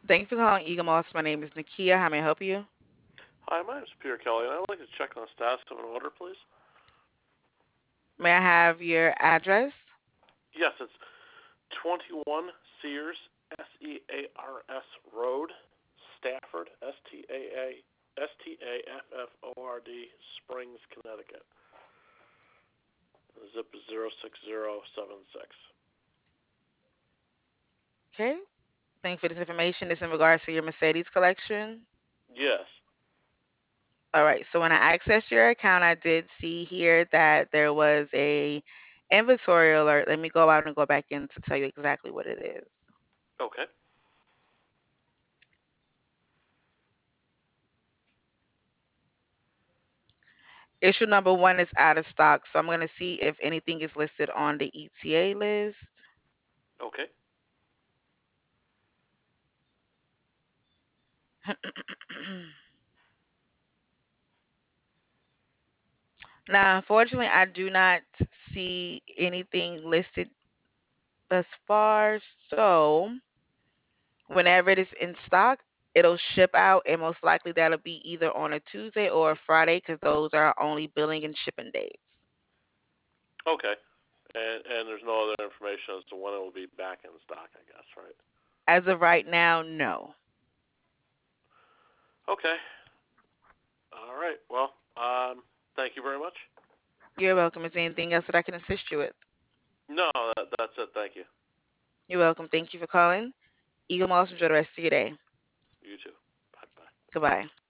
Thank you for calling Eagle Moss. My name is Nakia. How may I help you? Hi, my name is Peter Kelly, and I'd like to check on the status of an order, please. May I have your address? Yes, it's 21 Sears, Sears Road, Stafford, Stafford, Springs, Connecticut. Zip is 06076. Okay. Thank you for this information. This in regards to your Mercedes collection. Yes. All right. So when I accessed your account, I did see here that there was a inventory alert. Let me go out and go back in to tell you exactly what it is. Okay. Issue number one is out of stock. So I'm going to see if anything is listed on the ETA list. Okay. Now, unfortunately, I do not see anything listed thus far. So whenever it is in stock, it'll ship out, and most likely that'll be either on a Tuesday or a Friday because those are our only billing and shipping days. Okay. And there's no other information as to when it will be back in stock, I guess, right? As of right now, no. Okay. All right. Well, thank you very much. You're welcome. Is there anything else that I can assist you with? No, that's it. Thank you. You're welcome. Thank you for calling. Eagle Moss, enjoy the rest of your day. You too. Bye bye. Goodbye.